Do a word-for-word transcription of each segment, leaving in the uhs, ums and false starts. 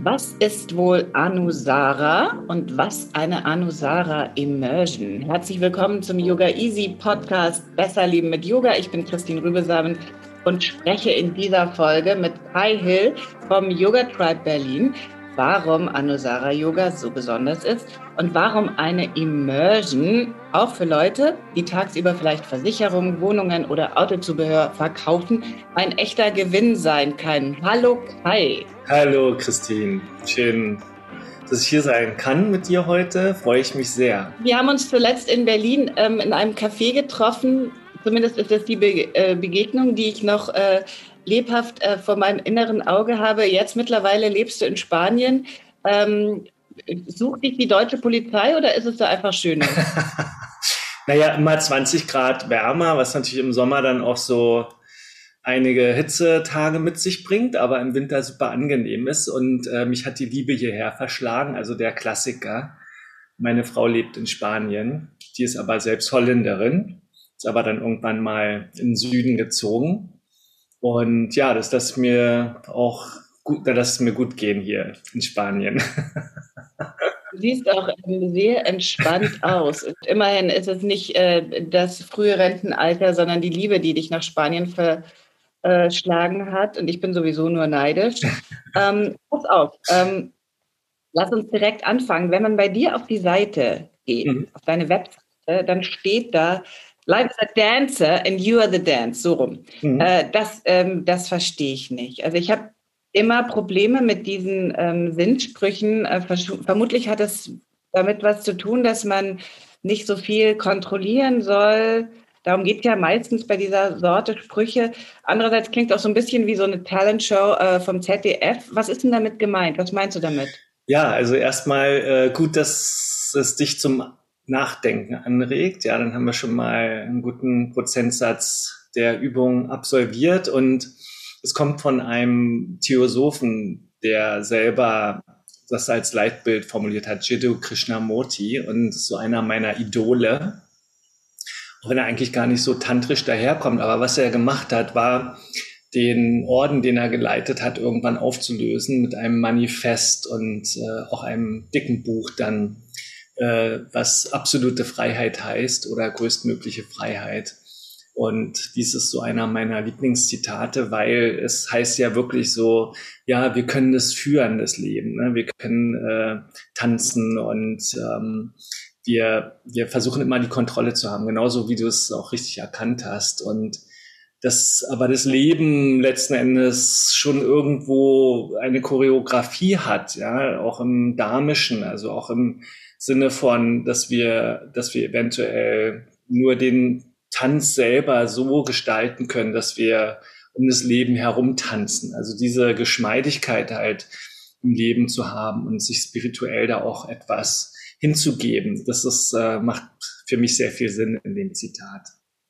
Was ist wohl Anusara und was eine Anusara Immersion? Herzlich willkommen zum Yoga Easy Podcast Besser Leben mit Yoga. Ich bin Christine Rübesamen und spreche in dieser Folge mit Kai Hill vom Yoga Tribe Berlin, warum Anusara Yoga so besonders ist und warum eine Immersion auch für Leute, die tagsüber vielleicht Versicherungen, Wohnungen oder Autozubehör verkaufen, ein echter Gewinn sein kann. Hallo Kai. Hallo Christine, schön, dass ich hier sein kann mit dir heute, freue ich mich sehr. Wir haben uns zuletzt in Berlin ähm, in einem Café getroffen, zumindest ist das die Be- äh, Begegnung, die ich noch äh, lebhaft äh, vor meinem inneren Auge habe. Jetzt mittlerweile lebst du in Spanien. Ähm, sucht dich die deutsche Polizei oder ist es da einfach schöner? Naja, immer zwanzig Grad wärmer, was natürlich im Sommer dann auch so einige Hitzetage mit sich bringt, aber im Winter super angenehm ist. Und äh, mich hat die Liebe hierher verschlagen, also der Klassiker. Meine Frau lebt in Spanien, die ist aber selbst Holländerin, ist aber dann irgendwann mal in den Süden gezogen. Und ja, das lässt mir auch gut, da lässt es mir gut gehen hier in Spanien. Du siehst auch sehr entspannt aus. Und immerhin ist es nicht äh, das frühe Rentenalter, sondern die Liebe, die dich nach Spanien verschlagen hat. Und ich bin sowieso nur neidisch. Ähm, pass auf, ähm, lass uns direkt anfangen. Wenn man bei dir auf die Seite geht, Mhm. auf deine Webseite, dann steht da, Life is a dancer and you are the dance, so rum. Mhm. Äh, das ähm, das verstehe ich nicht. Also ich habe immer Probleme mit diesen ähm, Sinnsprüchen. Äh, vermutlich hat es damit was zu tun, dass man nicht so viel kontrollieren soll. Darum geht es ja meistens bei dieser Sorte Sprüche. Andererseits klingt auch so ein bisschen wie so eine Talentshow äh, vom Z D F. Was ist denn damit gemeint? Was meinst du damit? Ja, also erstmal äh, gut, dass es dich zum Nachdenken anregt. Ja, dann haben wir schon mal einen guten Prozentsatz der Übung absolviert und es kommt von einem Theosophen, der selber das als Leitbild formuliert hat, Jiddu Krishnamurti, und so einer meiner Idole. Auch wenn er eigentlich gar nicht so tantrisch daherkommt, aber was er gemacht hat, war den Orden, den er geleitet hat, irgendwann aufzulösen mit einem Manifest und äh, auch einem dicken Buch dann, äh, was absolute Freiheit heißt oder größtmögliche Freiheit. Und dies ist so einer meiner Lieblingszitate, weil es heißt ja wirklich so, ja, wir können das führen, das Leben, ne? Wir können äh, tanzen und ähm, wir, wir versuchen immer die Kontrolle zu haben, genauso wie du es auch richtig erkannt hast. Und dass aber das Leben letzten Endes schon irgendwo eine Choreografie hat, ja, auch im Dharmischen, also auch im Sinne von, dass wir, dass wir eventuell nur den Tanz selber so gestalten können, dass wir um das Leben herum tanzen. Also diese Geschmeidigkeit halt im Leben zu haben und sich spirituell da auch etwas hinzugeben. Das ist, äh, macht für mich sehr viel Sinn in dem Zitat.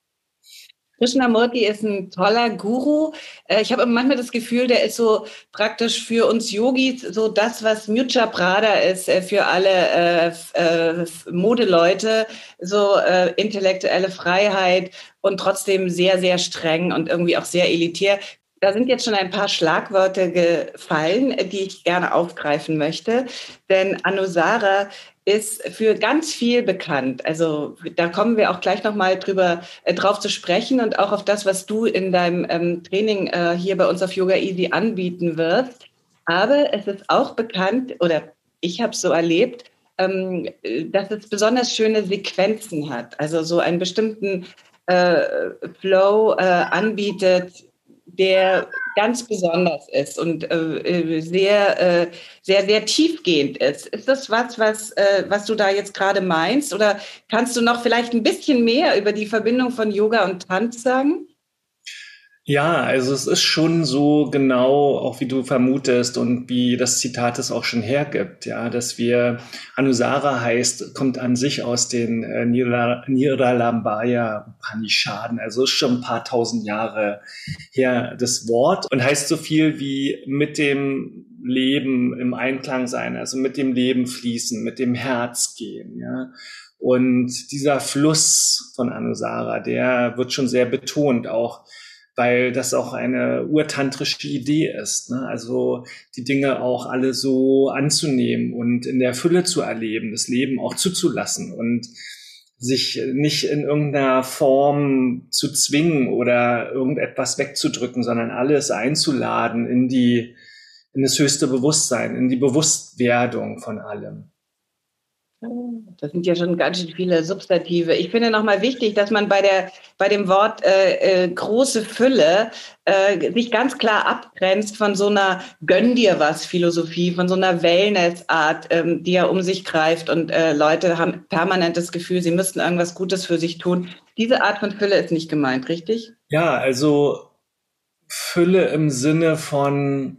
Krishnamurti ist ein toller Guru. Ich habe manchmal das Gefühl, der ist so praktisch für uns Yogis so das, was Mucha Prada ist für alle äh, äh, Modeleute, so äh, intellektuelle Freiheit und trotzdem sehr, sehr streng und irgendwie auch sehr elitär. Da sind jetzt schon ein paar Schlagwörter gefallen, die ich gerne aufgreifen möchte. Denn Anusara ist für ganz viel bekannt. Also da kommen wir auch gleich nochmal drüber äh, drauf zu sprechen und auch auf das, was du in deinem ähm, Training äh, hier bei uns auf Yoga Easy anbieten wirst. Aber es ist auch bekannt, oder ich habe es so erlebt, ähm, dass es besonders schöne Sequenzen hat. Also so einen bestimmten äh, Flow äh, anbietet, der ganz besonders ist und äh, sehr, äh, sehr, sehr tiefgehend ist. Ist das was, was, äh, was du da jetzt gerade meinst? Oder kannst du noch vielleicht ein bisschen mehr über die Verbindung von Yoga und Tanz sagen? Ja, also es ist schon so genau, auch wie du vermutest und wie das Zitat es auch schon hergibt, ja, dass wir, Anusara heißt, kommt an sich aus den äh, Nira- Niralambaya Upanishaden, also ist schon ein paar tausend Jahre her das Wort und heißt so viel wie mit dem Leben im Einklang sein, also mit dem Leben fließen, mit dem Herz gehen, ja. Und dieser Fluss von Anusara, der wird schon sehr betont, auch weil das auch eine urtantrische Idee ist, ne? Also die Dinge auch alle so anzunehmen und in der Fülle zu erleben, das Leben auch zuzulassen und sich nicht in irgendeiner Form zu zwingen oder irgendetwas wegzudrücken, sondern alles einzuladen in die, in das höchste Bewusstsein, in die Bewusstwerdung von allem. Das sind ja schon ganz schön viele Substantive. Ich finde nochmal wichtig, dass man bei der bei dem Wort äh, äh, große Fülle äh, sich ganz klar abgrenzt von so einer Gönn dir was Philosophie, von so einer Wellness-Art, ähm, die ja um sich greift und äh, Leute haben permanent das Gefühl, sie müssten irgendwas Gutes für sich tun. Diese Art von Fülle ist nicht gemeint, richtig? Ja, also Fülle im Sinne von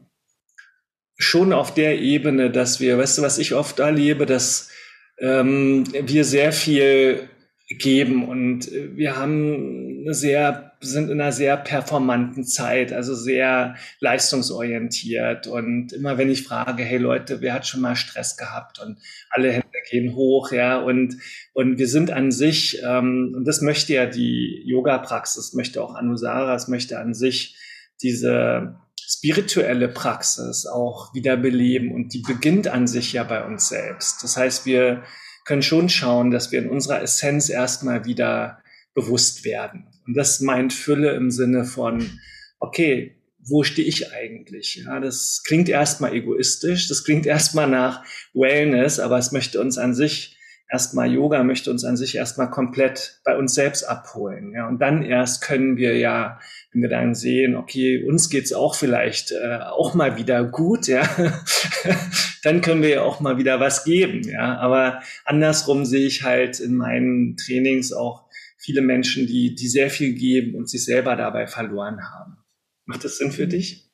schon auf der Ebene, dass wir, weißt du, was ich oft erlebe, dass ähm, wir sehr viel geben und wir haben eine sehr, sind in einer sehr performanten Zeit, also sehr leistungsorientiert und immer wenn ich frage, hey Leute, wer hat schon mal Stress gehabt und alle Hände gehen hoch, ja, und und wir sind an sich, ähm, und das möchte ja die Yoga-Praxis, möchte auch Anusara, es möchte an sich diese spirituelle Praxis auch wieder beleben und die beginnt an sich ja bei uns selbst. Das heißt, wir können schon schauen, dass wir in unserer Essenz erstmal wieder bewusst werden. Und das meint Fülle im Sinne von, okay, wo stehe ich eigentlich? Ja, das klingt erstmal egoistisch, das klingt erstmal nach Wellness, aber es möchte uns an sich erstmal, Yoga möchte uns an sich erstmal komplett bei uns selbst abholen. Ja, und dann erst können wir ja, wenn wir dann sehen, okay, uns geht's auch vielleicht äh, auch mal wieder gut, ja, dann können wir ja auch mal wieder was geben, ja. Aber andersrum sehe ich halt in meinen Trainings auch viele Menschen, die die sehr viel geben und sich selber dabei verloren haben. Macht das Sinn für dich?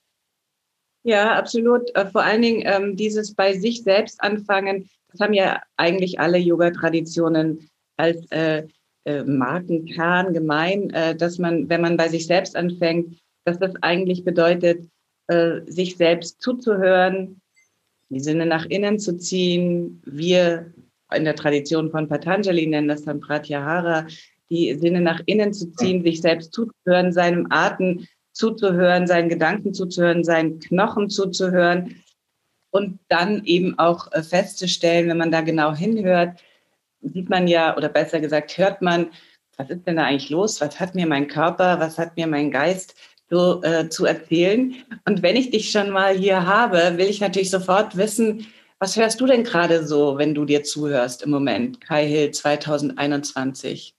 Ja, absolut. Vor allen Dingen ähm, dieses bei sich selbst anfangen, das haben ja eigentlich alle Yoga-Traditionen als äh, äh, Markenkern gemein, äh, dass man, wenn man bei sich selbst anfängt, dass das eigentlich bedeutet, äh, sich selbst zuzuhören, die Sinne nach innen zu ziehen. Wir in der Tradition von Patanjali nennen das dann Pratyahara, die Sinne nach innen zu ziehen, sich selbst zuzuhören, seinem Atem zuzuhören, seinen Gedanken zuzuhören, seinen Knochen zuzuhören und dann eben auch festzustellen, wenn man da genau hinhört, sieht man ja, oder besser gesagt, hört man, was ist denn da eigentlich los? Was hat mir mein Körper, was hat mir mein Geist so äh, zu erzählen? Und wenn ich dich schon mal hier habe, will ich natürlich sofort wissen, was hörst du denn gerade so, wenn du dir zuhörst im Moment, Kai Hill zwanzig einundzwanzig?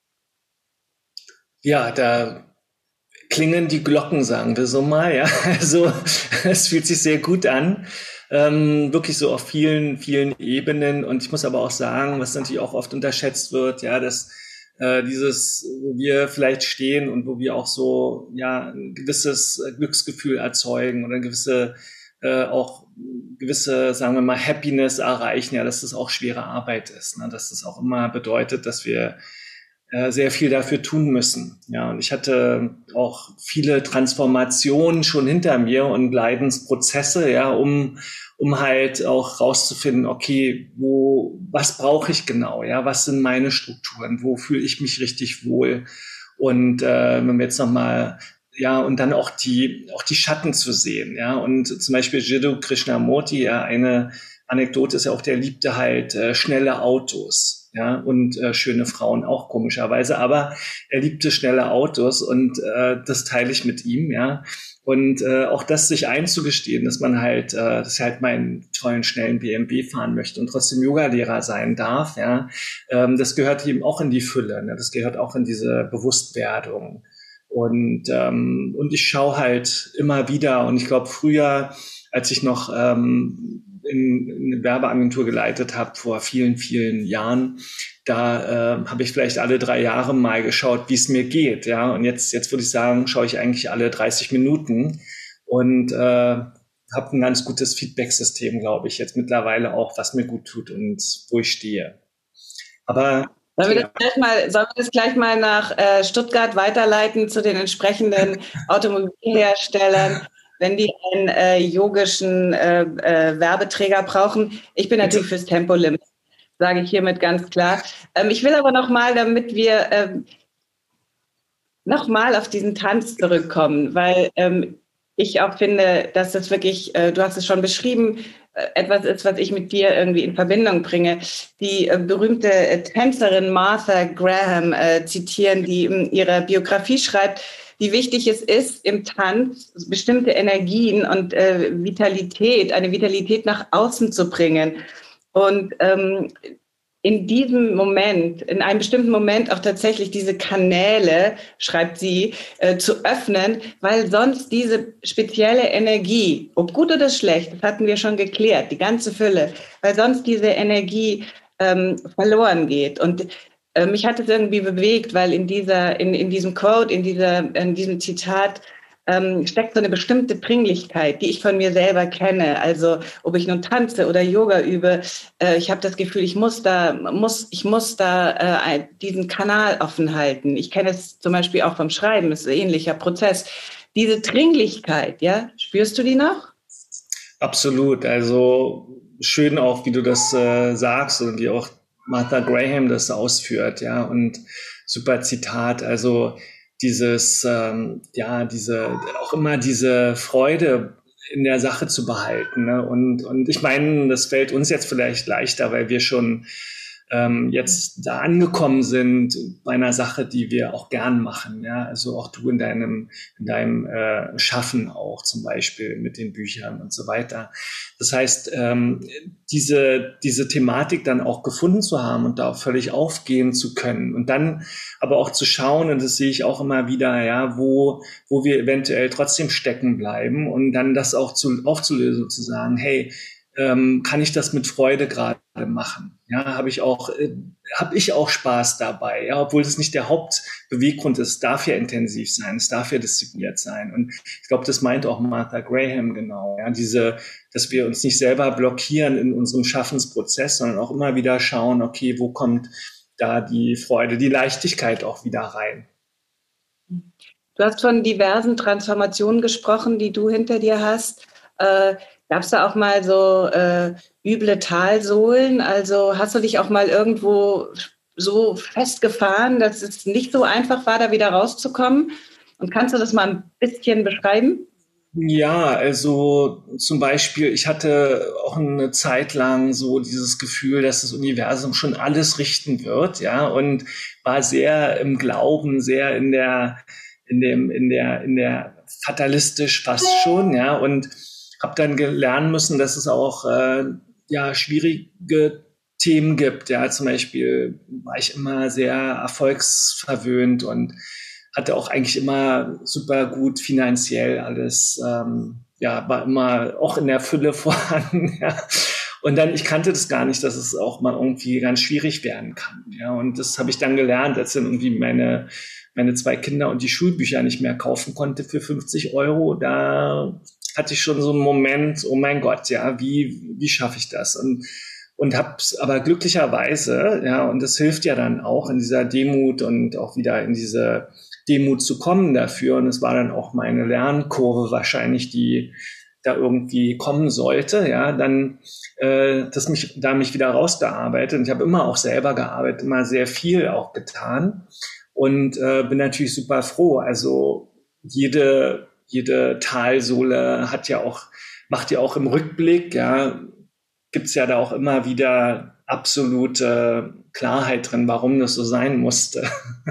Ja, da klingen die Glocken, sagen wir so mal, ja. Also es fühlt sich sehr gut an, ähm, wirklich so auf vielen, vielen Ebenen. Und ich muss aber auch sagen, was natürlich auch oft unterschätzt wird, ja, dass äh, dieses, wo wir vielleicht stehen und wo wir auch so, ja, ein gewisses Glücksgefühl erzeugen oder eine gewisse äh, auch gewisse, sagen wir mal, Happiness erreichen, ja, dass das auch schwere Arbeit ist, ne? Dass das auch immer bedeutet, dass wir sehr viel dafür tun müssen. Ja, und ich hatte auch viele Transformationen schon hinter mir und Leidensprozesse, ja, um um halt auch rauszufinden, okay, wo, was brauche ich genau, ja, was sind meine Strukturen, wo fühle ich mich richtig wohl und äh, wenn wir jetzt nochmal, ja, und dann auch die auch die Schatten zu sehen, ja, und zum Beispiel Jiddu Krishnamurti, ja, eine Anekdote ist ja auch, der liebte halt äh, schnelle Autos. Ja, und äh, schöne Frauen auch komischerweise, aber er liebte schnelle Autos und äh, das teile ich mit ihm, ja. Und äh, auch das sich einzugestehen, dass man halt, äh, dass er halt meinen tollen, schnellen B M W fahren möchte und trotzdem Yogalehrer sein darf, ja, ähm, das gehört ihm auch in die Fülle, ne? Das gehört auch in diese Bewusstwerdung. Und ähm, und ich schaue halt immer wieder, und ich glaube früher, als ich noch ähm, in, in eine Werbeagentur geleitet habe vor vielen, vielen Jahren, da äh, habe ich vielleicht alle drei Jahre mal geschaut, wie es mir geht, ja. Und jetzt, jetzt würde ich sagen, schaue ich eigentlich alle dreißig Minuten und äh, habe ein ganz gutes Feedback-System, glaube ich, jetzt mittlerweile auch, was mir gut tut und wo ich stehe. Aber Sollen wir das gleich mal, sollen wir das gleich mal nach äh, Stuttgart weiterleiten zu den entsprechenden Automobilherstellern, wenn die einen äh, yogischen äh, äh, Werbeträger brauchen? Ich bin natürlich fürs Tempolimit, sage ich hiermit ganz klar. Ähm, ich will aber noch mal, damit wir ähm, nochmal auf diesen Tanz zurückkommen, weil ähm, ich auch finde, dass das wirklich, äh, du hast es schon beschrieben, äh, etwas ist, was ich mit dir irgendwie in Verbindung bringe. Die äh, berühmte äh, Tänzerin Martha Graham äh, zitieren, die in ihrer Biografie schreibt, wie wichtig es ist, im Tanz bestimmte Energien und äh, Vitalität, eine Vitalität nach außen zu bringen. Und ähm, in diesem Moment, in einem bestimmten Moment auch tatsächlich diese Kanäle, schreibt sie, äh, zu öffnen, weil sonst diese spezielle Energie, ob gut oder schlecht, das hatten wir schon geklärt, die ganze Fülle, weil sonst diese Energie ähm, verloren geht. Und äh, mich hat es irgendwie bewegt, weil in dieser, in, in diesem Quote, in dieser, in diesem Zitat ähm, steckt so eine bestimmte Dringlichkeit, die ich von mir selber kenne. Also ob ich nun tanze oder Yoga übe, äh, ich habe das Gefühl, ich muss da, muss, ich muss da äh, diesen Kanal offen halten. Ich kenne es zum Beispiel auch vom Schreiben, es ist ein ähnlicher Prozess. Diese Dringlichkeit, ja, spürst du die noch? Absolut. Also schön auch, wie du das äh, sagst und wie auch Martha Graham das ausführt, ja, und super Zitat. Also dieses, ähm, ja, diese, auch immer diese Freude in der Sache zu behalten, ne? Und, und ich meine, das fällt uns jetzt vielleicht leichter, weil wir schon ähm, jetzt da angekommen sind bei einer Sache, die wir auch gern machen, ja. Also auch du in deinem, in deinem äh, Schaffen auch zum Beispiel mit den Büchern und so weiter. Das heißt, ähm, diese, diese Thematik dann auch gefunden zu haben und da auch völlig aufgehen zu können und dann aber auch zu schauen, und das sehe ich auch immer wieder, ja, wo, wo wir eventuell trotzdem stecken bleiben und dann das auch zu, aufzulösen, zu sagen, hey, ähm, kann ich das mit Freude gerade machen? Ja, habe ich auch, äh, habe ich auch Spaß dabei, ja, obwohl das nicht der Hauptbeweggrund ist. Es darf ja intensiv sein, es darf ja diszipliniert sein. Und ich glaube, das meint auch Martha Graham genau, ja, diese, dass wir uns nicht selber blockieren in unserem Schaffensprozess, sondern auch immer wieder schauen, okay, wo kommt da die Freude, die Leichtigkeit auch wieder rein. Du hast von diversen Transformationen gesprochen, die du hinter dir hast. Äh, Gab es da auch mal so äh, üble Talsohlen? Also hast du dich auch mal irgendwo so festgefahren, dass es nicht so einfach war, da wieder rauszukommen? Und kannst du das mal ein bisschen beschreiben? Ja, also zum Beispiel, ich hatte auch eine Zeit lang so dieses Gefühl, dass das Universum schon alles richten wird, ja, und war sehr im Glauben, sehr in der, in dem, in der, in der fatalistisch fast schon, ja, und habe dann lernen müssen, dass es auch äh, ja schwierige Themen gibt, ja, zum Beispiel war ich immer sehr erfolgsverwöhnt und hatte auch eigentlich immer super gut finanziell alles, ähm, ja, war immer auch in der Fülle vorhanden, ja. Und dann, ich kannte das gar nicht, dass es auch mal irgendwie ganz schwierig werden kann, ja. Und das habe ich dann gelernt, als dann irgendwie meine, meine zwei Kinder und die Schulbücher nicht mehr kaufen konnte für fünfzig Euro. Da hatte ich schon so einen Moment, oh mein Gott, ja, wie, wie schaffe ich das? Und, und hab's aber glücklicherweise, ja, und das hilft ja dann auch in dieser Demut und auch wieder in diese Demut zu kommen dafür. Und es war dann auch meine Lernkurve wahrscheinlich, die da irgendwie kommen sollte, ja, dann äh, das mich da mich wieder rausgearbeitet. Und ich habe immer auch selber gearbeitet, immer sehr viel auch getan und äh, bin natürlich super froh. Also jede jede Talsohle hat ja auch macht ja auch im Rückblick, ja, gibt's ja da auch immer wieder absolute Klarheit drin, warum das so sein musste.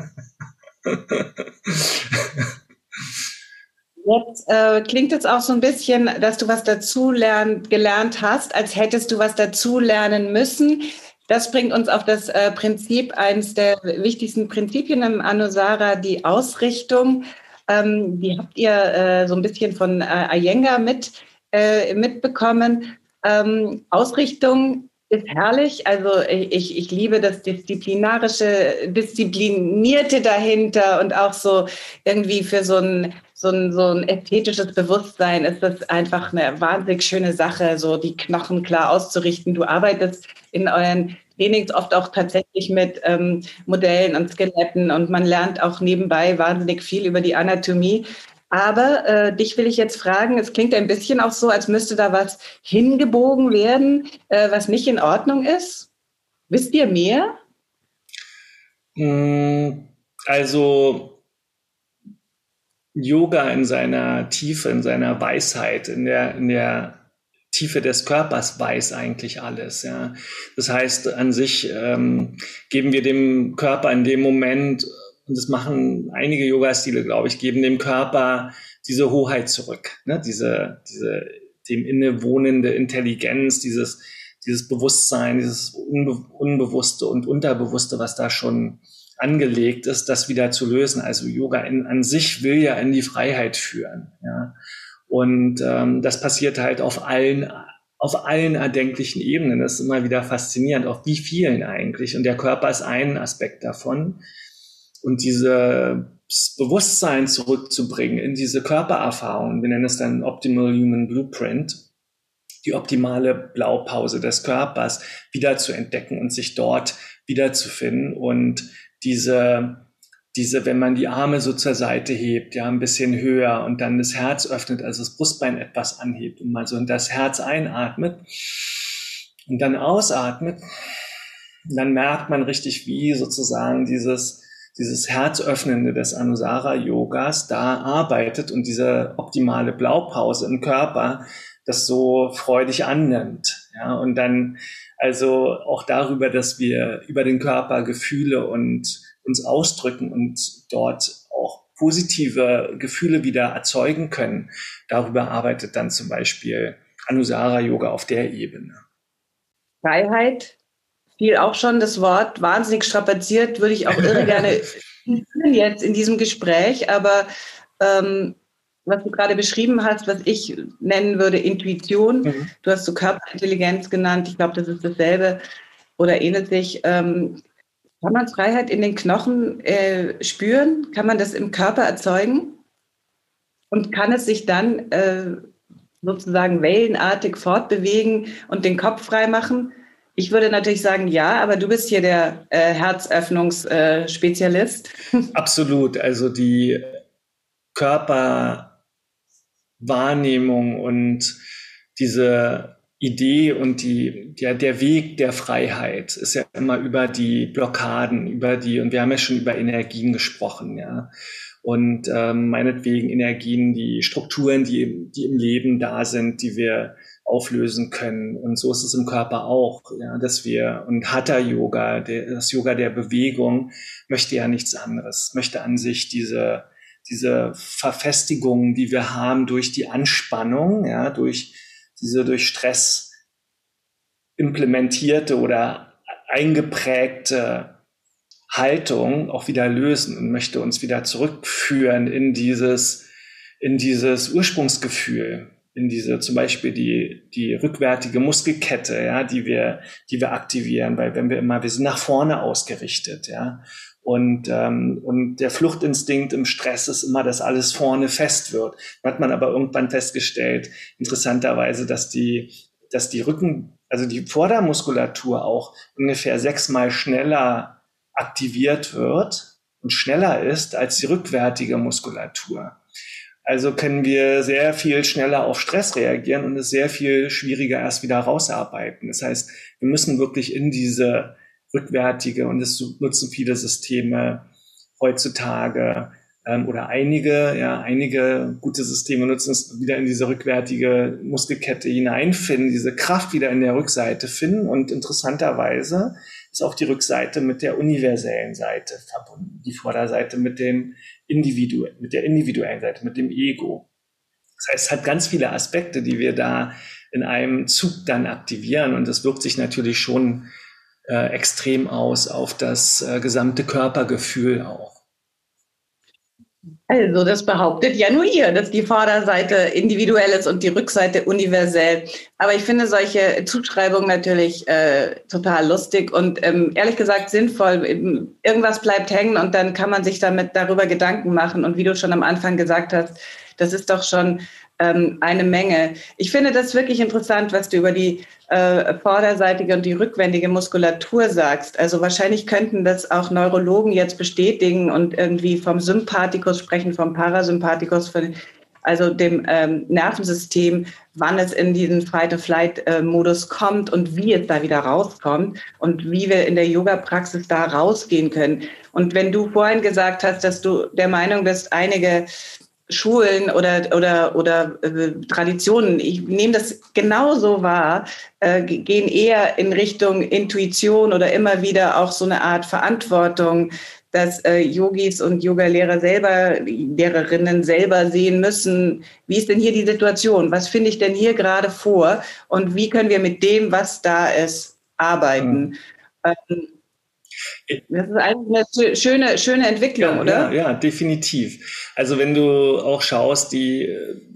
Jetzt äh, klingt es auch so ein bisschen, dass du was dazu lern, gelernt hast, als hättest du was dazu lernen müssen. Das bringt uns auf das äh, Prinzip, eines der wichtigsten Prinzipien im Anusara, die Ausrichtung. Ähm, die habt ihr äh, so ein bisschen von äh, Iyengar mit, äh, mitbekommen. Ähm, Ausrichtung ist herrlich. Also ich, ich liebe das Disziplinarische, Disziplinierte dahinter und auch so irgendwie für so ein, so ein, so ein ästhetisches Bewusstsein ist das einfach eine wahnsinnig schöne Sache, so die Knochen klar auszurichten. Du arbeitest in euren Trainings oft auch tatsächlich mit ähm, Modellen und Skeletten und man lernt auch nebenbei wahnsinnig viel über die Anatomie. Aber äh, dich will ich jetzt fragen, es klingt ein bisschen auch so, als müsste da was hingebogen werden, äh, was nicht in Ordnung ist. Wisst ihr mehr? Also Yoga in seiner Tiefe, in seiner Weisheit, in der, in der Tiefe des Körpers weiß eigentlich alles. Ja. Das heißt, an sich ähm, geben wir dem Körper in dem Moment, und das machen einige Yoga-Stile, glaube ich, geben dem Körper diese Hoheit zurück, ne? diese, diese dem innewohnende Intelligenz, dieses, dieses Bewusstsein, dieses Unbe- Unbewusste und Unterbewusste, was da schon angelegt ist, das wieder zu lösen. Also Yoga in, an sich will ja in die Freiheit führen. Ja. Und ähm, das passiert halt auf allen, auf allen erdenklichen Ebenen. Das ist immer wieder faszinierend, auf wie vielen eigentlich. Und der Körper ist ein Aspekt davon. Und dieses Bewusstsein zurückzubringen in diese Körpererfahrung, wir nennen es dann Optimal Human Blueprint, die optimale Blaupause des Körpers wieder zu entdecken und sich dort wiederzufinden. Und diese Diese, wenn man die Arme so zur Seite hebt, ja, ein bisschen höher und dann das Herz öffnet, also das Brustbein etwas anhebt und mal so in das Herz einatmet und dann ausatmet, dann merkt man richtig, wie sozusagen dieses, dieses Herzöffnende des Anusara-Yogas da arbeitet und diese optimale Blaupause im Körper das so freudig annimmt, ja, und dann also auch darüber, dass wir über den Körper Gefühle und uns ausdrücken und dort auch positive Gefühle wieder erzeugen können. Darüber arbeitet dann zum Beispiel Anusara Yoga auf der Ebene. Freiheit, fiel auch schon das Wort, wahnsinnig strapaziert, würde ich auch irre gerne jetzt in diesem Gespräch, aber ähm, was du gerade beschrieben hast, was ich nennen würde Intuition, mhm. Du hast so Körperintelligenz genannt, ich glaube, das ist dasselbe oder ähnelt sich. Ähm, Kann man Freiheit in den Knochen äh, spüren? Kann man das im Körper erzeugen? Und kann es sich dann äh, sozusagen wellenartig fortbewegen und den Kopf frei machen? Ich würde natürlich sagen, ja, aber du bist hier der äh, Herzöffnungsspezialist. Äh, Absolut. Also die Körperwahrnehmung und diese Idee und die, der, der Weg der Freiheit ist ja immer über die Blockaden, über die, und wir haben ja schon über Energien gesprochen, ja. Und ähm, meinetwegen Energien, die Strukturen, die, die im Leben da sind, die wir auflösen können. Und so ist es im Körper auch, ja, dass wir, und Hatha-Yoga, der, das Yoga der Bewegung, möchte ja nichts anderes, möchte an sich diese, diese Verfestigung, die wir haben durch die Anspannung, ja, durch diese durch Stress implementierte oder eingeprägte Haltung auch wieder lösen und möchte uns wieder zurückführen in dieses, in dieses Ursprungsgefühl, in diese zum Beispiel die, die rückwärtige Muskelkette, ja, die wir, die wir aktivieren, weil wenn wir immer, wir sind nach vorne ausgerichtet, ja. Und, ähm, und der Fluchtinstinkt im Stress ist immer, dass alles vorne fest wird. Da hat man aber irgendwann festgestellt, interessanterweise, dass die, dass die Rücken, also die Vordermuskulatur auch ungefähr sechsmal schneller aktiviert wird und schneller ist als die rückwärtige Muskulatur. Also können wir sehr viel schneller auf Stress reagieren und es sehr viel schwieriger erst wieder rausarbeiten. Das heißt, wir müssen wirklich in diese rückwärtige, und das nutzen viele Systeme heutzutage ähm, oder einige, ja, einige gute Systeme nutzen es wieder in diese rückwärtige Muskelkette hineinfinden, diese Kraft wieder in der Rückseite finden, und interessanterweise ist auch die Rückseite mit der universellen Seite verbunden, die Vorderseite mit dem Individu, mit der individuellen Seite, mit dem Ego. Das heißt, es hat ganz viele Aspekte, die wir da in einem Zug dann aktivieren, und das wirkt sich natürlich schon Äh, extrem aus auf das äh, gesamte Körpergefühl auch. Also das behauptet ja nur ihr, dass die Vorderseite individuell ist und die Rückseite universell. Aber ich finde solche Zuschreibungen natürlich äh, total lustig und ähm, ehrlich gesagt sinnvoll. Irgendwas bleibt hängen und dann kann man sich damit darüber Gedanken machen. Und wie du schon am Anfang gesagt hast, das ist doch schon ähm, eine Menge. Ich finde das wirklich interessant, was du über die äh, vorderseitige und die rückwendige Muskulatur sagst. Also wahrscheinlich könnten das auch Neurologen jetzt bestätigen und irgendwie vom Sympathikus sprechen, vom Parasympathikus, von, also dem ähm, Nervensystem, wann es in diesen Fight-or-Flight-Modus kommt und wie es da wieder rauskommt und wie wir in der Yoga-Praxis da rausgehen können. Und wenn du vorhin gesagt hast, dass du der Meinung bist, einige Schulen oder oder oder äh, Traditionen, ich nehme das genauso wahr, äh, gehen eher in Richtung Intuition oder immer wieder auch so eine Art Verantwortung, dass äh, Yogis und Yoga-Lehrer selber, Lehrerinnen selber sehen müssen, wie ist denn hier die Situation, was finde ich denn hier gerade vor und wie können wir mit dem, was da ist, arbeiten. Mhm. Ähm, Das ist eigentlich eine schöne, schöne Entwicklung, ja, oder? Ja, ja, definitiv. Also wenn du auch schaust, die,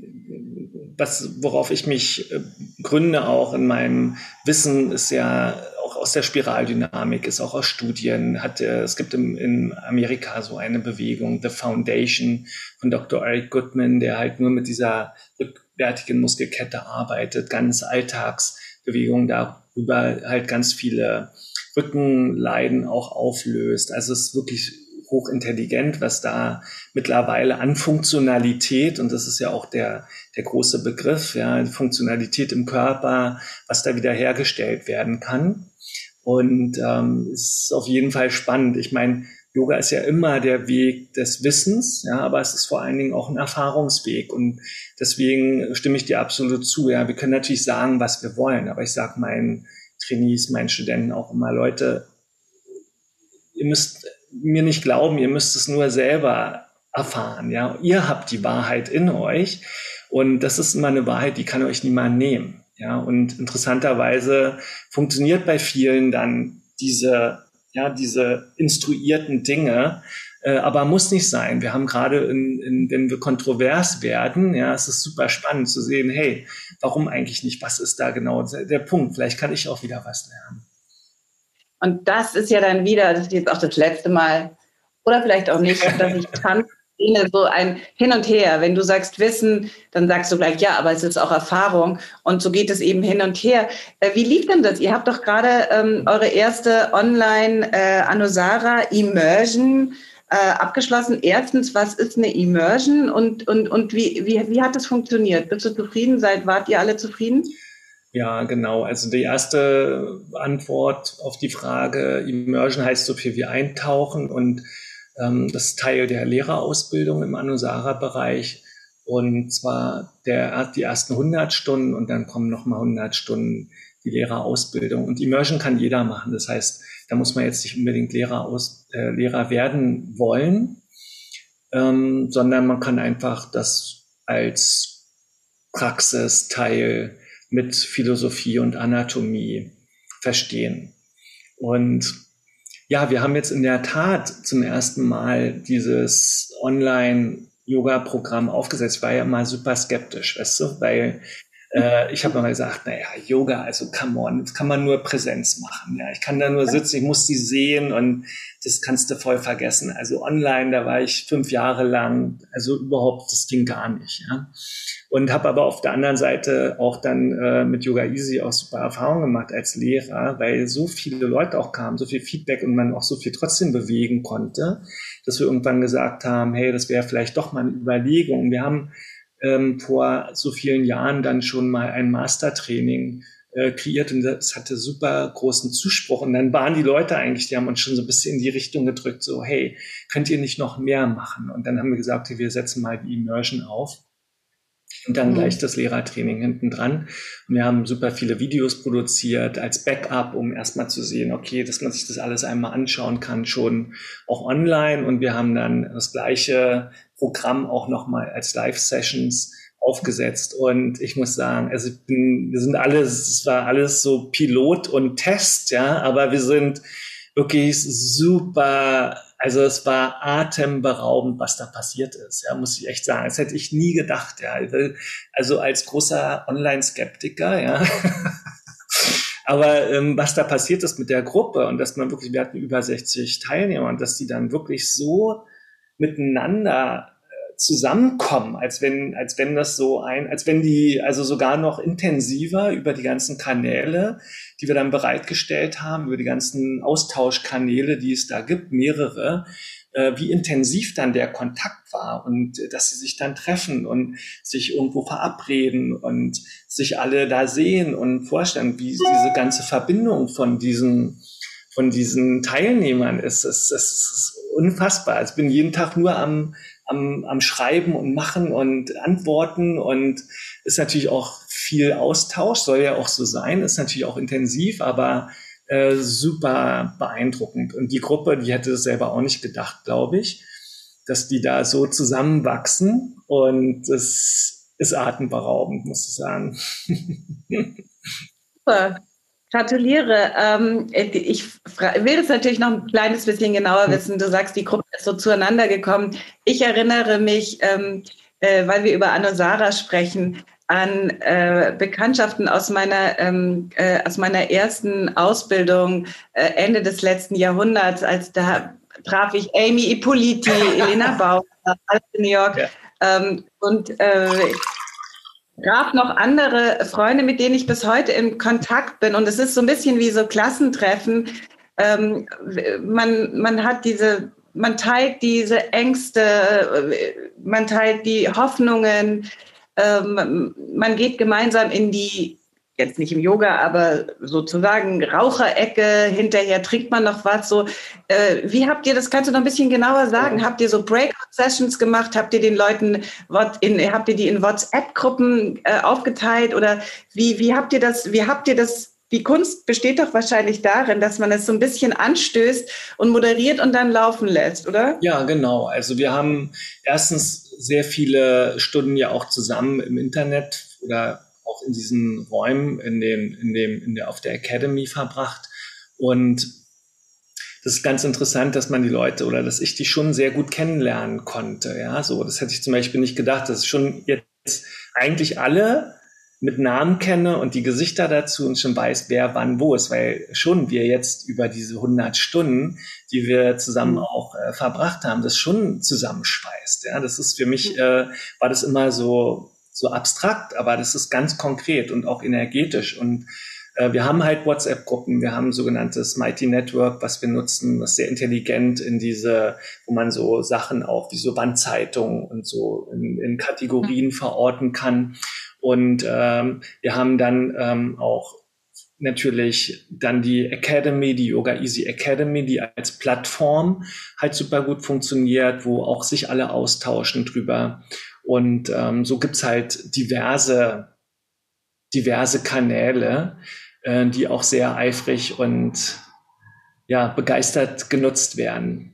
was, worauf ich mich gründe auch in meinem Wissen, ist ja auch aus der Spiraldynamik, ist auch aus Studien, hat, es gibt im, in Amerika so eine Bewegung, The Foundation von Doktor Eric Goodman, der halt nur mit dieser rückwärtigen Muskelkette arbeitet, ganz Alltagsbewegungen darüber halt ganz viele Rückenleiden auch auflöst. Also es ist wirklich hochintelligent, was da mittlerweile an Funktionalität, und das ist ja auch der, der große Begriff, ja, Funktionalität im Körper, was da wieder hergestellt werden kann. Und ähm, ist auf jeden Fall spannend. Ich meine, Yoga ist ja immer der Weg des Wissens, ja, aber es ist vor allen Dingen auch ein Erfahrungsweg. Und deswegen stimme ich dir absolut zu. Ja, wir können natürlich sagen, was wir wollen, aber ich sage meinen Trainees, meinen Studenten auch immer, Leute, ihr müsst mir nicht glauben, ihr müsst es nur selber erfahren, ja. Ihr habt die Wahrheit in euch und das ist immer eine Wahrheit, die kann euch niemand nehmen, ja. Und interessanterweise funktioniert bei vielen dann diese, ja, diese instruierten Dinge, äh, aber muss nicht sein. Wir haben gerade, in, in, wenn wir kontrovers werden, ja, es ist super spannend zu sehen, hey, warum eigentlich nicht? Was ist da genau der Punkt? Vielleicht kann ich auch wieder was lernen. Und das ist ja dann wieder, das ist jetzt auch das letzte Mal, oder vielleicht auch nicht, dass ich tanze, so ein Hin und Her. Wenn du sagst Wissen, dann sagst du gleich, ja, aber es ist auch Erfahrung. Und so geht es eben hin und her. Äh, wie lief denn das? Ihr habt doch gerade ähm, eure erste Online äh, Anusara Immersion äh, abgeschlossen. Erstens, was ist eine Immersion und, und, und wie, wie, wie hat das funktioniert? Bist du zufrieden? Seid, wart ihr alle zufrieden? Ja, genau. Also die erste Antwort auf die Frage, Immersion heißt so viel wie eintauchen und ähm, das ist Teil der Lehrerausbildung im Anusara-Bereich und zwar der, die ersten hundert Stunden und dann kommen nochmal hundert Stunden die Lehrerausbildung und Immersion kann jeder machen. Das heißt, da muss man jetzt nicht unbedingt Lehrer, aus, äh, Lehrer werden wollen, ähm, sondern man kann einfach das als Praxisteil mit Philosophie und Anatomie verstehen. Und ja, wir haben jetzt in der Tat zum ersten Mal dieses Online-Yoga-Programm aufgesetzt. Ich war ja mal super skeptisch, weißt du, weil äh, ich habe mal gesagt, naja, Yoga, also come on, das kann man nur Präsenz machen. Ja, ich kann da nur sitzen, ich muss die sehen und das kannst du voll vergessen. Also online, da war ich fünf Jahre lang, also überhaupt, das ging gar nicht. Ja. Und habe aber auf der anderen Seite auch dann äh, mit Yoga Easy auch super Erfahrungen gemacht als Lehrer, weil so viele Leute auch kamen, so viel Feedback und man auch so viel trotzdem bewegen konnte, dass wir irgendwann gesagt haben, hey, das wäre vielleicht doch mal eine Überlegung. Wir haben ähm, vor so vielen Jahren dann schon mal ein Mastertraining äh, kreiert und das hatte super großen Zuspruch. Und dann waren die Leute eigentlich, die haben uns schon so ein bisschen in die Richtung gedrückt, so, hey, könnt ihr nicht noch mehr machen? Und dann haben wir gesagt, wir setzen mal die Immersion auf. Und dann mhm. gleich das Lehrertraining hinten dran. Und wir haben super viele Videos produziert als Backup, um erstmal zu sehen, okay, dass man sich das alles einmal anschauen kann, schon auch online. Und wir haben dann das gleiche Programm auch nochmal als Live-Sessions aufgesetzt. Und ich muss sagen, also ich bin, wir sind alles, es war alles so Pilot und Test, ja, aber wir sind wirklich super. Also es war atemberaubend, was da passiert ist, ja, muss ich echt sagen. Das hätte ich nie gedacht, ja. Also als großer Online-Skeptiker, ja. Aber ähm, was da passiert ist mit der Gruppe und dass man wirklich, wir hatten über sechzig Teilnehmer und dass die dann wirklich so miteinander äh, zusammenkommen, als wenn, als wenn das so ein, als wenn die, also sogar noch intensiver über die ganzen Kanäle, die wir dann bereitgestellt haben, über die ganzen Austauschkanäle, die es da gibt, mehrere, äh, wie intensiv dann der Kontakt war und äh, dass sie sich dann treffen und sich irgendwo verabreden und sich alle da sehen und vorstellen, wie diese ganze Verbindung von diesen, von diesen Teilnehmern ist. Es, es ist unfassbar. Ich bin jeden Tag nur am, am, am Schreiben und Machen und Antworten und ist natürlich auch viel Austausch, soll ja auch so sein, ist natürlich auch intensiv, aber äh, super beeindruckend. Und die Gruppe, die hätte es selber auch nicht gedacht, glaube ich, dass die da so zusammenwachsen und das ist atemberaubend, muss ich sagen. Super. Gratuliere. Ähm, ich will das natürlich noch ein kleines bisschen genauer wissen. Du sagst, die Gruppe ist so zueinander gekommen. Ich erinnere mich, ähm, äh, weil wir über Anusara sprechen, an äh, Bekanntschaften aus meiner, ähm, äh, aus meiner ersten Ausbildung äh, Ende des letzten Jahrhunderts, als da traf ich Amy Ippoliti, Elena Bauer, alles in New York. Ja. Ähm, und äh, gab noch andere Freunde, mit denen ich bis heute in Kontakt bin. Und es ist so ein bisschen wie so Klassentreffen. Ähm, man, man hat diese, man teilt diese Ängste, man teilt die Hoffnungen, ähm, man geht gemeinsam in die, jetzt nicht im Yoga, aber sozusagen Raucherecke, hinterher trinkt man noch was. So, äh, wie habt ihr das, kannst du noch ein bisschen genauer sagen? Ja. Habt ihr so Breakout-Sessions gemacht? Habt ihr den Leuten, in, habt ihr die in WhatsApp-Gruppen äh, aufgeteilt? Oder wie, wie habt ihr das, wie habt ihr das, die Kunst besteht doch wahrscheinlich darin, dass man es so ein bisschen anstößt und moderiert und dann laufen lässt, oder? Ja, genau. Also wir haben erstens sehr viele Stunden ja auch zusammen im Internet oder auch in diesen Räumen in dem, in dem, in der, auf der Academy verbracht. Und das ist ganz interessant, dass man die Leute oder dass ich die schon sehr gut kennenlernen konnte. Ja, so, das hätte ich zum Beispiel nicht gedacht, dass ich schon jetzt eigentlich alle mit Namen kenne und die Gesichter dazu und schon weiß, wer wann wo ist, weil schon wir jetzt über diese hundert Stunden, die wir zusammen auch äh, verbracht haben, das schon zusammenschweißt. Ja, das ist für mich, äh, war das immer so, so abstrakt, aber das ist ganz konkret und auch energetisch. Und äh, wir haben halt WhatsApp-Gruppen, wir haben ein sogenanntes Mighty Network, was wir nutzen, was sehr intelligent in diese, wo man so Sachen auch wie so Wandzeitungen und so in, in Kategorien verorten kann. Und ähm, wir haben dann ähm, auch natürlich dann die Academy, die Yoga Easy Academy, die als Plattform halt super gut funktioniert, wo auch sich alle austauschen drüber. Und ähm, so gibt's halt diverse, diverse Kanäle, äh, die auch sehr eifrig und ja begeistert genutzt werden.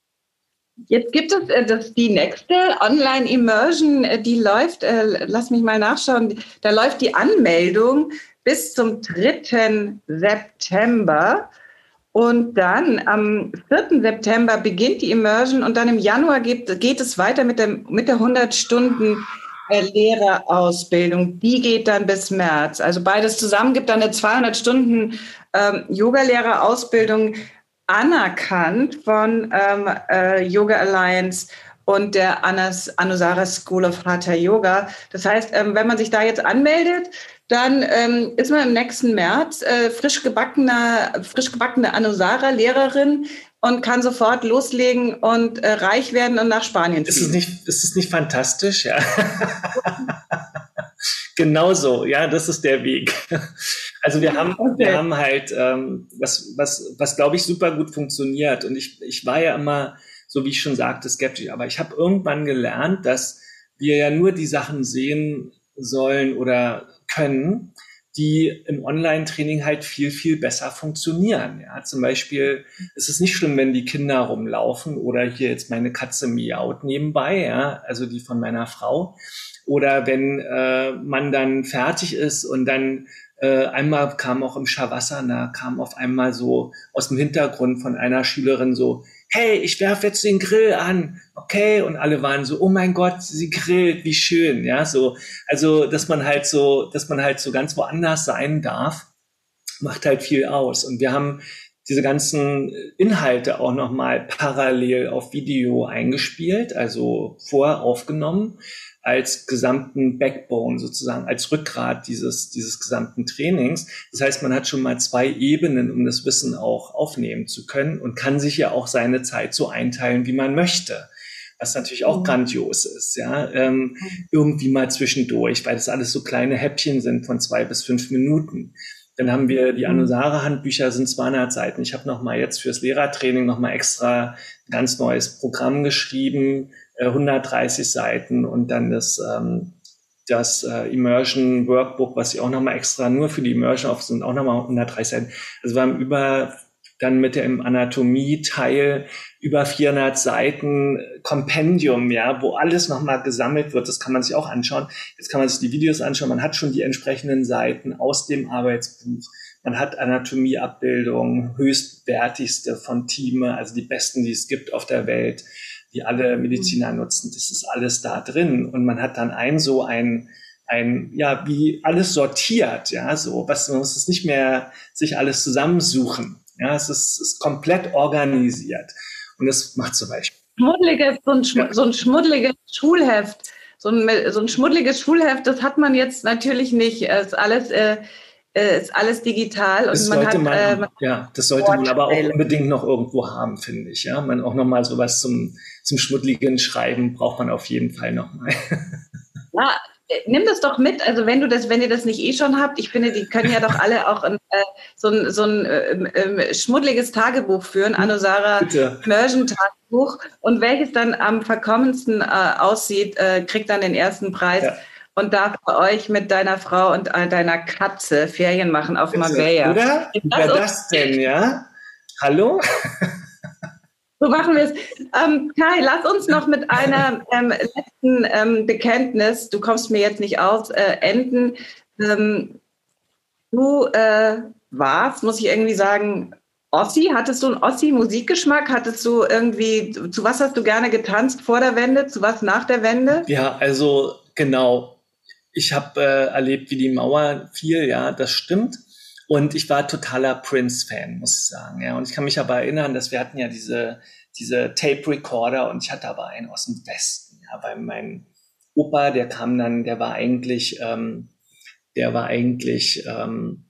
Jetzt gibt es äh, das, die nächste Online-Immersion, äh, die läuft, äh, lass mich mal nachschauen, da läuft die Anmeldung bis zum dritten September. Und dann am vierten September beginnt die Immersion und dann im Januar geht, geht es weiter mit der, mit der hundert Stunden äh, Lehrerausbildung. Die geht dann bis März. Also beides zusammen gibt dann eine zweihundert Stunden ähm, Yoga-Lehrerausbildung, anerkannt von ähm, äh, Yoga Alliance und der Anas, Anusara School of Hatha Yoga. Das heißt, ähm, wenn man sich da jetzt anmeldet, dann ähm, ist man im nächsten März äh, frisch gebackener, frisch gebackene Anusara-Lehrerin und kann sofort loslegen und äh, reich werden und nach Spanien ziehen. Ist es nicht, ist es nicht fantastisch? Ja. Genauso, ja, das ist der Weg. Also wir haben, okay. wir haben halt ähm, was, was, was glaube ich super gut funktioniert. Und ich, ich war ja immer, so wie ich schon sagte, skeptisch. Aber ich habe irgendwann gelernt, dass wir ja nur die Sachen sehen sollen oder können, die im Online-Training halt viel, viel besser funktionieren. Ja, zum Beispiel ist es nicht schlimm, wenn die Kinder rumlaufen oder hier jetzt meine Katze miaut nebenbei, ja, also die von meiner Frau. Oder wenn äh, man dann fertig ist und dann äh, einmal kam auch im Shavasana, kam auf einmal so aus dem Hintergrund von einer Schülerin so, hey, ich werfe jetzt den Grill an, okay? Und alle waren so, oh mein Gott, sie grillt, wie schön, ja, so. Also, dass man halt so, dass man halt so ganz woanders sein darf, macht halt viel aus. Und wir haben diese ganzen Inhalte auch nochmal parallel auf Video eingespielt, also vorher aufgenommen, als gesamten Backbone sozusagen, als Rückgrat dieses, dieses gesamten Trainings. Das heißt, man hat schon mal zwei Ebenen, um das Wissen auch aufnehmen zu können und kann sich ja auch seine Zeit so einteilen, wie man möchte. Was natürlich auch mhm. grandios ist, ja, ähm, mhm. irgendwie mal zwischendurch, weil das alles so kleine Häppchen sind von zwei bis fünf Minuten. Dann haben wir die Anusara-Handbücher, sind zweihundert Seiten. Ich habe nochmal jetzt fürs Lehrertraining nochmal extra ein ganz neues Programm geschrieben, äh, hundertdreißig Seiten und dann das, ähm, das äh, Immersion Workbook, was ich auch nochmal extra nur für die Immersion auf sind, auch nochmal hundertdreißig Seiten. Also wir haben über dann mit dem Anatomie-Teil über vierhundert Seiten Kompendium, ja, wo alles nochmal gesammelt wird. Das kann man sich auch anschauen. Jetzt kann man sich die Videos anschauen. Man hat schon die entsprechenden Seiten aus dem Arbeitsbuch. Man hat Anatomieabbildungen, höchstwertigste von Thieme, also die besten, die es gibt auf der Welt, die alle Mediziner nutzen. Das ist alles da drin. Und man hat dann ein so ein ein, ja, wie alles sortiert, ja, so, was, man muss es nicht mehr sich alles zusammensuchen. Ja, es ist, ist komplett organisiert. Und das macht zum Beispiel. Schmuddeliges, so ein, Schm- so ein schmuddeliges Schulheft. So ein, so ein schmuddeliges Schulheft, das hat man jetzt natürlich nicht. Es ist alles, äh, ist alles digital. Das und man sollte hat, man, äh, man ja, das sollte man aber auch unbedingt noch irgendwo haben, finde ich. Ja, man auch nochmal sowas zum, zum schmuddeligen Schreiben braucht man auf jeden Fall nochmal. Ja, nimm das doch mit. Also wenn du das, wenn ihr das nicht eh schon habt, ich finde, die können ja doch alle auch ein, äh, so ein, so ein äh, äh, schmuddeliges Tagebuch führen, Anusara Immersion Tagebuch. Und welches dann am verkommensten äh, aussieht, äh, kriegt dann den ersten Preis. Ja. Und darf bei euch mit deiner Frau und äh, deiner Katze Ferien machen auf Marbella. Oder? Wie wäre das denn, ja? Hallo? So machen wir es. Ähm, Kai, lass uns noch mit einer ähm, letzten ähm, Bekenntnis, du kommst mir jetzt nicht aus, äh, enden. Ähm, du äh, warst, muss ich irgendwie sagen, Ossi? Hattest du einen Ossi-Musikgeschmack? Hattest du irgendwie, zu was hast du gerne getanzt vor der Wende, zu was nach der Wende? Ja, also genau. Ich habe äh, erlebt, wie die Mauer fiel, ja, das stimmt. Und ich war totaler Prince-Fan, muss ich sagen. Ja, und ich kann mich aber erinnern, dass wir hatten ja diese diese Tape-Recorder und ich hatte aber einen aus dem Westen. Ja, weil mein Opa, der kam dann, der war eigentlich, ähm, der war eigentlich ähm,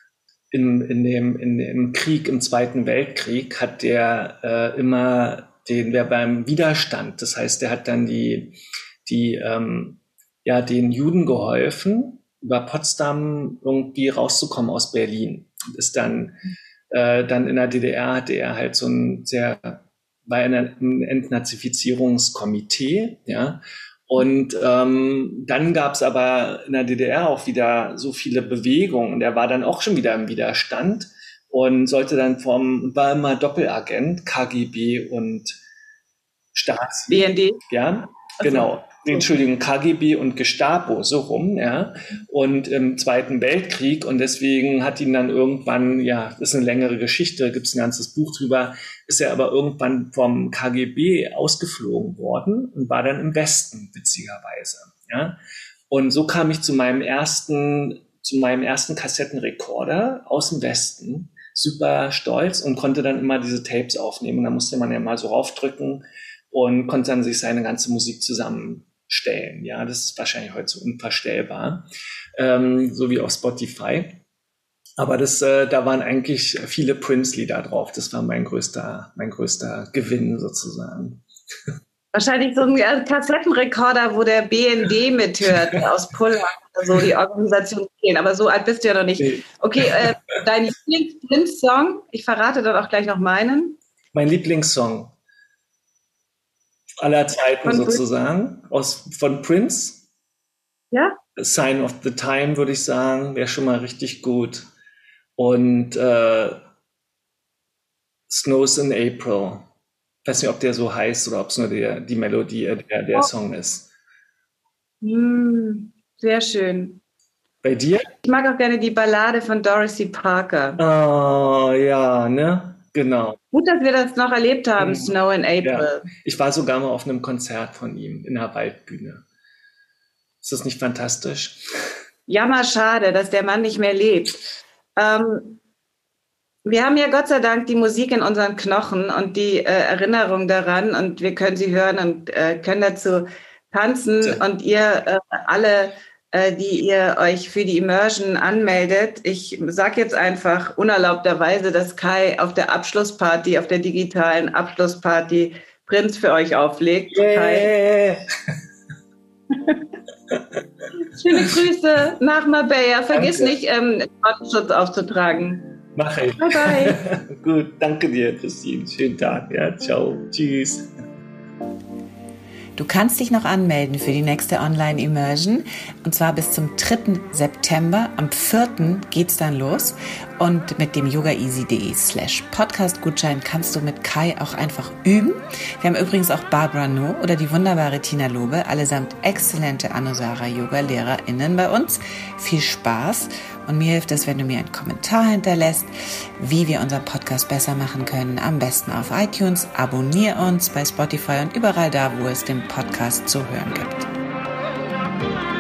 in, in dem in dem Krieg, im Zweiten Weltkrieg, hat der äh, immer den, der beim Widerstand. Das heißt, der hat dann die die ähm, ja den Juden geholfen, über Potsdam irgendwie rauszukommen aus Berlin. Und ist dann äh, dann in der D D R hatte er halt so ein sehr bei einem Entnazifizierungskomitee, ja. Und ähm, dann gab es aber in der D D R auch wieder so viele Bewegungen. Und er war dann auch schon wieder im Widerstand und sollte dann vom, war immer Doppelagent, K G B und Stasi. B N D? Ja, genau. Nee, Entschuldigung, K G B und Gestapo, so rum, ja, und im Zweiten Weltkrieg, und deswegen hat ihn dann irgendwann, ja, das ist eine längere Geschichte, gibt es ein ganzes Buch drüber, ist er aber irgendwann vom K G B ausgeflogen worden und war dann im Westen, witzigerweise, ja, und so kam ich zu meinem ersten, zu meinem ersten Kassettenrekorder aus dem Westen, super stolz, und konnte dann immer diese Tapes aufnehmen, und da musste man ja mal so raufdrücken und konnte dann sich seine ganze Musik zusammenstellen. Ja, das ist wahrscheinlich heute so unvorstellbar, ähm, so wie auf Spotify. Aber das, äh, da waren eigentlich viele Prince-Lieder drauf. Das war mein größter, mein größter Gewinn sozusagen. Wahrscheinlich so ein Kassettenrekorder, wo der B N D mithört, aus Pullach, so die Organisation gehen. Aber so alt bist du ja noch nicht. Okay, äh, dein Lieblings-Prince-Song? Ich verrate dann auch gleich noch meinen. Mein Lieblingssong aller Zeiten von sozusagen, aus, von Prince. Ja. A Sign of the Time, würde ich sagen, wäre schon mal richtig gut. Und äh, Snows in April. Ich weiß nicht, ob der so heißt oder ob es nur der, die Melodie, der, der oh. Song ist. Mm, sehr schön. Bei dir? Ich mag auch gerne die Ballade von Dorothy Parker. Oh, ja, ne? Genau. Gut, dass wir das noch erlebt haben, mhm. Snow in April. Ja. Ich war sogar mal auf einem Konzert von ihm in der Waldbühne. Ist das nicht fantastisch? Jammer, schade, dass der Mann nicht mehr lebt. Ähm, wir haben ja Gott sei Dank die Musik in unseren Knochen und die äh, Erinnerung daran, und wir können sie hören und äh, können dazu tanzen. Ja. Und ihr äh, alle, äh, die ihr euch für die Immersion anmeldet, ich sage jetzt einfach unerlaubterweise, dass Kai auf der Abschlussparty, auf der digitalen Abschlussparty Prince für euch auflegt. Yeah. Kai. Schöne Grüße nach Marbella. Vergiss Danke. nicht, ähm, Atemschutz aufzutragen. Mache ich. Bye, bye. Gut, danke dir, Christine. Schönen Tag. Ja, ciao. Tschüss. Du kannst dich noch anmelden für die nächste Online-Immersion und zwar bis zum dritten September. Am vierten geht's dann los und mit dem yogaeasy.de slash Podcast-Gutschein kannst du mit Kai auch einfach üben. Wir haben übrigens auch Barbara No oder die wunderbare Tina Lobe, allesamt exzellente Anusara-Yoga-LehrerInnen bei uns. Viel Spaß und mir hilft es, wenn du mir einen Kommentar hinterlässt, wie wir unseren Podcast besser machen können. Am besten auf iTunes, abonnier uns bei Spotify und überall da, wo es den Podcast zu hören gibt.